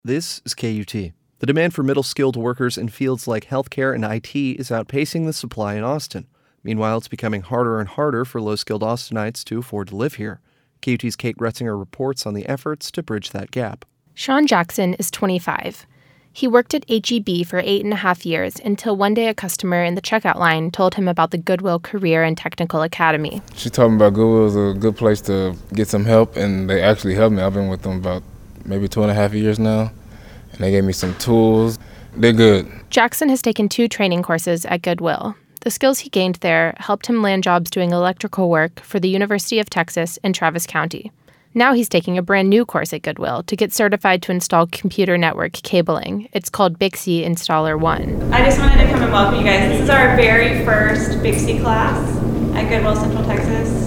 This is KUT. The demand for middle-skilled workers in fields like healthcare and IT is outpacing the supply in Austin. Meanwhile, it's becoming harder and harder for low-skilled Austinites to afford to live here. KUT's Kate Gretzinger reports on the efforts to bridge that gap. Sean Jackson is 25. He worked at H-E-B for 8.5 years until one day a customer in the checkout line told him about the Goodwill Career and Technical Academy. She told me about Goodwill was a good place to get some help, and they actually helped me. I've been with them about maybe 2.5 years now, and they gave me some tools. They're good. Jackson has taken 2 training courses at Goodwill. The skills he gained there helped him land jobs doing electrical work for the University of Texas in Travis County. Now he's taking a brand new course at Goodwill to get certified to install computer network cabling. It's called Bixby Installer 1. I just wanted to come and welcome you guys. This is our very first Bixby class at Goodwill Central Texas.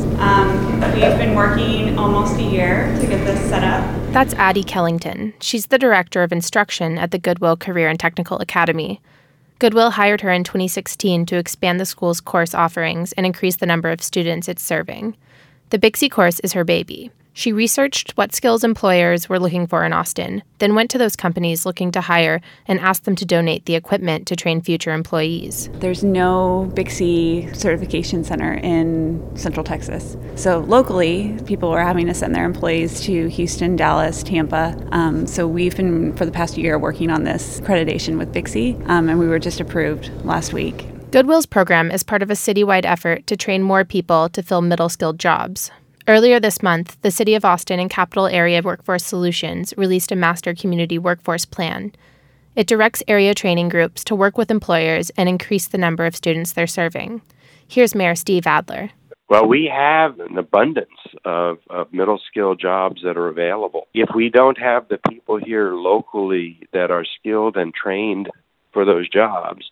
We've been working almost a year to get this set up. That's Addie Kellington. She's the director of instruction at the Goodwill Career and Technical Academy. Goodwill hired her in 2016 to expand the school's course offerings and increase the number of students it's serving. The Bixby course is her baby. She researched what skills employers were looking for in Austin, then went to those companies looking to hire and asked them to donate the equipment to train future employees. There's no Bixby certification center in Central Texas. So locally, people are having to send their employees to Houston, Dallas, Tampa. So we've been, for the past year, working on this accreditation with Bixby, and we were just approved last week. Goodwill's program is part of a citywide effort to train more people to fill middle-skilled jobs. Earlier this month, the City of Austin and Capital Area Workforce Solutions released a master community workforce plan. It directs area training groups to work with employers and increase the number of students they're serving. Here's Mayor Steve Adler. Well, we have an abundance of middle-skilled jobs that are available. If we don't have the people here locally that are skilled and trained for those jobs,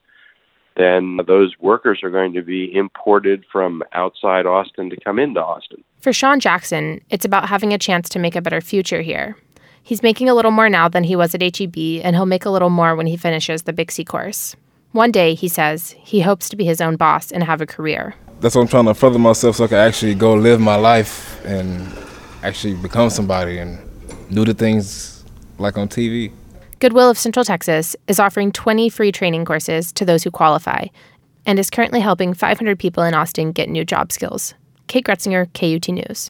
then those workers are going to be imported from outside Austin to come into Austin. For Sean Jackson, it's about having a chance to make a better future here. He's making a little more now than he was at H-E-B, and he'll make a little more when he finishes the Bixby course. One day, he says, he hopes to be his own boss and have a career. That's what I'm trying to further myself so I can actually go live my life and actually become somebody and do the things like on TV. Goodwill of Central Texas is offering 20 free training courses to those who qualify and is currently helping 500 people in Austin get new job skills. Kate Gretzinger, KUT News.